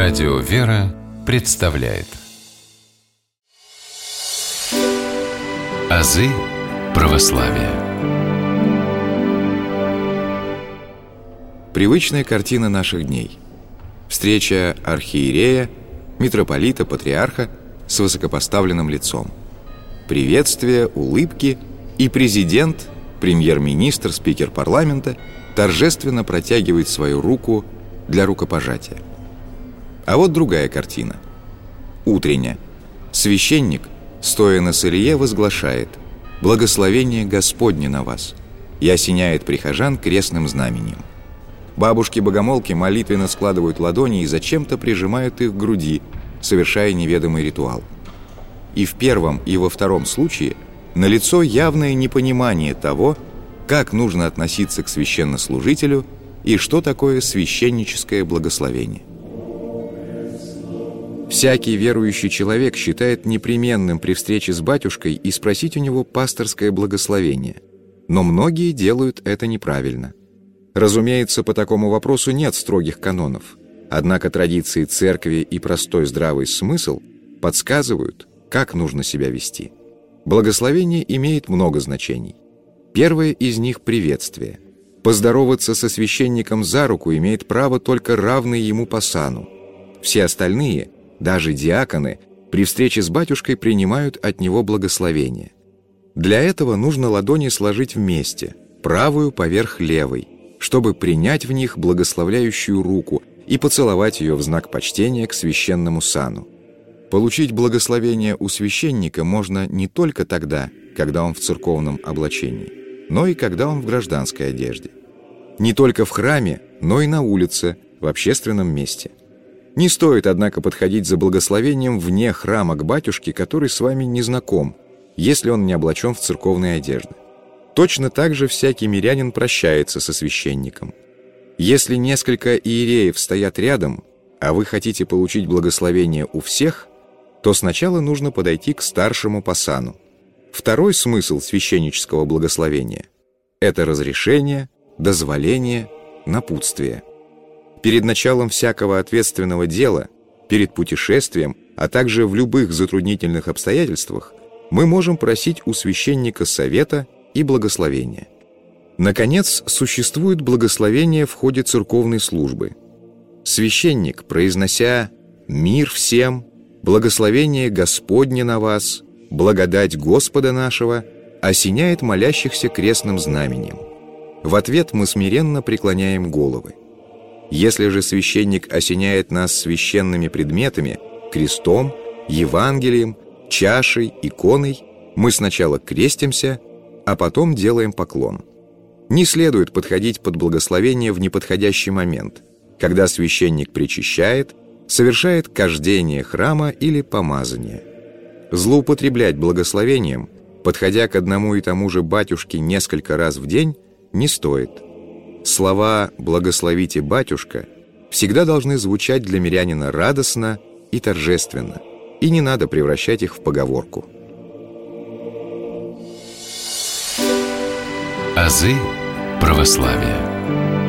Радио «Вера» представляет азы православия. Привычная картина наших дней. Встреча архиерея, митрополита, патриарха с высокопоставленным лицом. Приветствие, улыбки, и президент, премьер-министр, спикер парламента торжественно протягивает свою руку для рукопожатия. А вот другая картина. Утренняя. Священник, стоя на сырье, возглашает: «Благословение Господне на вас», и осеняет прихожан крестным знамением. Бабушки-богомолки молитвенно складывают ладони и зачем-то прижимают их к груди, совершая неведомый ритуал. И в первом, и во втором случае налицо явное непонимание того, как нужно относиться к священнослужителю и что такое священническое благословение. Всякий верующий человек считает непременным при встрече с батюшкой и спросить у него пасторское благословение, но многие делают это неправильно. Разумеется, по такому вопросу нет строгих канонов, однако традиции церкви и простой здравый смысл подсказывают, как нужно себя вести. Благословение имеет много значений. Первое из них – приветствие. Поздороваться со священником за руку имеет право только равный ему по сану. Все остальные, даже диаконы, при встрече с батюшкой принимают от него благословение. Для этого нужно ладони сложить вместе, правую поверх левой, чтобы принять в них благословляющую руку и поцеловать ее в знак почтения к священному сану. Получить благословение у священника можно не только тогда, когда он в церковном облачении, но и когда он в гражданской одежде. Не только в храме, но и на улице, в общественном месте. Не стоит, однако, подходить за благословением вне храма к батюшке, который с вами не знаком, если он не облачен в церковные одежды. Точно так же всякий мирянин прощается со священником. Если несколько иереев стоят рядом, а вы хотите получить благословение у всех, то сначала нужно подойти к старшему по сану. Второй смысл священнического благословения – это разрешение, дозволение, напутствие. Перед началом всякого ответственного дела, перед путешествием, а также в любых затруднительных обстоятельствах мы можем просить у священника совета и благословения. Наконец, существует благословение в ходе церковной службы. Священник, произнося «Мир всем», «Благословение Господне на вас», «Благодать Господа нашего», осеняет молящихся крестным знамением. В ответ мы смиренно преклоняем головы. Если же священник осеняет нас священными предметами, крестом, Евангелием, чашей, иконой, мы сначала крестимся, а потом делаем поклон. Не следует подходить под благословение в неподходящий момент, когда священник причащает, совершает кождение храма или помазание. Злоупотреблять благословением, подходя к одному и тому же батюшке несколько раз в день, не стоит. Слова «благословите, батюшка» всегда должны звучать для мирянина радостно и торжественно, и не надо превращать их в поговорку. Азы православия.